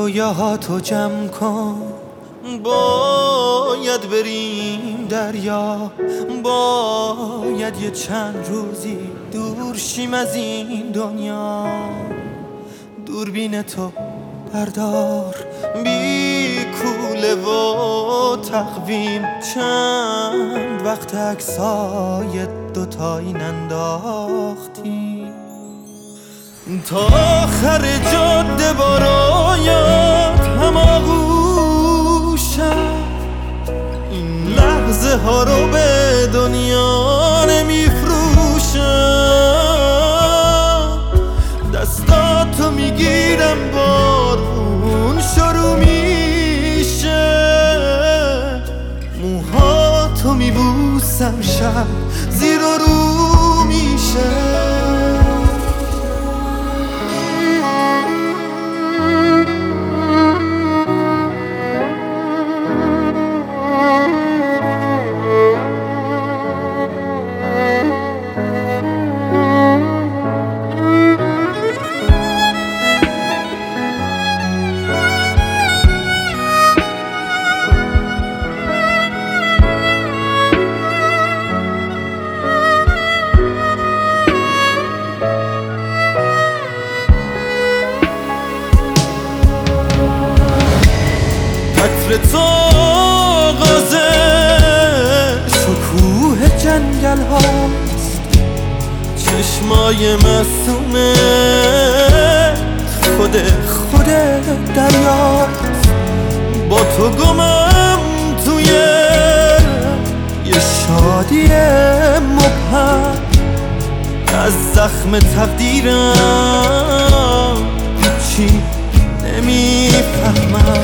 رویاهاتو جمع کن، باید بریم دریا، باید یه چند روزی دور شیم از این دنیا. دوربین تو بردار، بی کوله و تقویم، چند وقت عکسای دوتایی ننداختیم. تا آخر جاده با رویات هماغوشم، این لحظه ها رو به دنیا نمیفروشم. دستاتو میگیرم بارون شروع میشه، موهاتو میبوسم شب زیر و رو میشه. تو آغاز شکوه جنگل هاست، چشمای معصومه خود دریاست. با تو گمم توی یه شادی مبهم، از زخم تقدیرم هیچی نمیفهمم.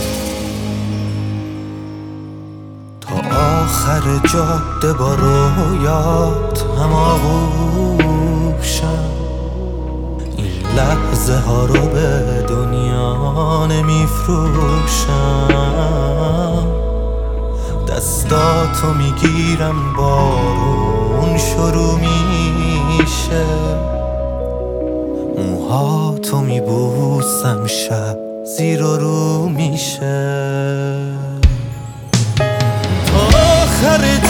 آخر جاده با رویات هماغوشم، این لحظه ها رو به دنیا نمیفروشم. دستاتو میگیرم بارون شروع میشه، موهاتو میبوسم شب زیر و رو میشه. آخر